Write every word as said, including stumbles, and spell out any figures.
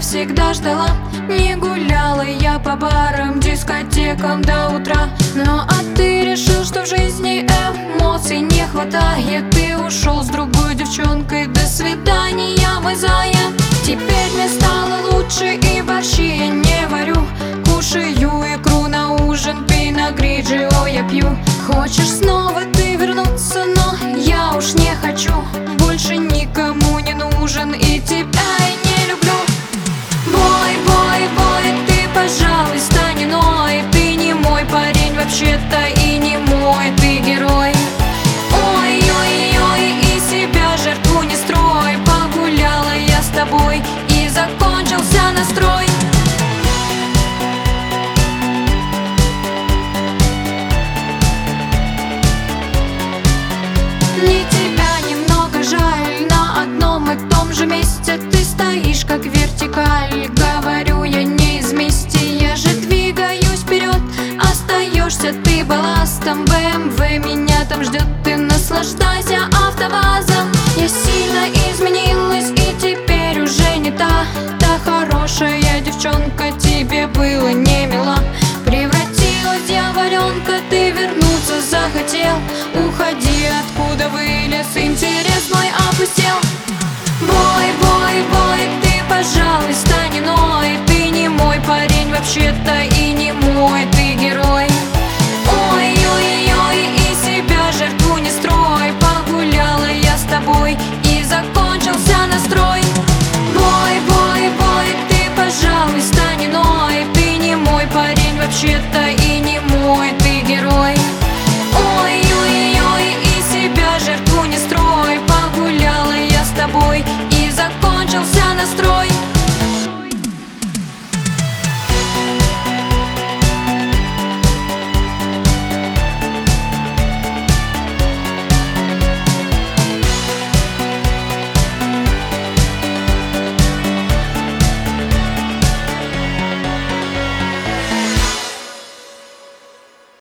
всегда ждала. Не гуляла я по барам, дискотекам до утра. Но а ты решил, что в жизни эмоций не хватает. Ты ушел с другой девчонкой, до свидания, мой зая. Теперь мне стало лучше, и борщи я не варю. Кушаю икру на ужин, пино гриджио я пью. Хочешь снова ты вернуться, но я уж не хочу. Больше никому не нужен, и тебя я не люблю. Бой, бой, бой, ты, пожалуйста, не ной. Ты не мой парень вообще-то, и не мой ты герой. Ой-ой-ой, и себя жертву не строй. Погуляла я с тобой, и закончился настрой. Мне тебя немного жаль, на одном и том же месте ты стоишь как вертикаль. Говорю я не из мести, я же двигаюсь вперед. Остаешься ты балластом, бэ эм вэ меня там ждет. Ты наслаждайся АвтоВАЗом. Я сильно изменилась, и теперь уже не та. Та хорошая девчонка тебе было не мила. Превратилась я в оренка, ты вернуться захотел. Уходи, откуда вылез, интерес мой опустел. Бой, бой, бой, ты, пожалуйста, не ной. Ты не мой парень вообще-то,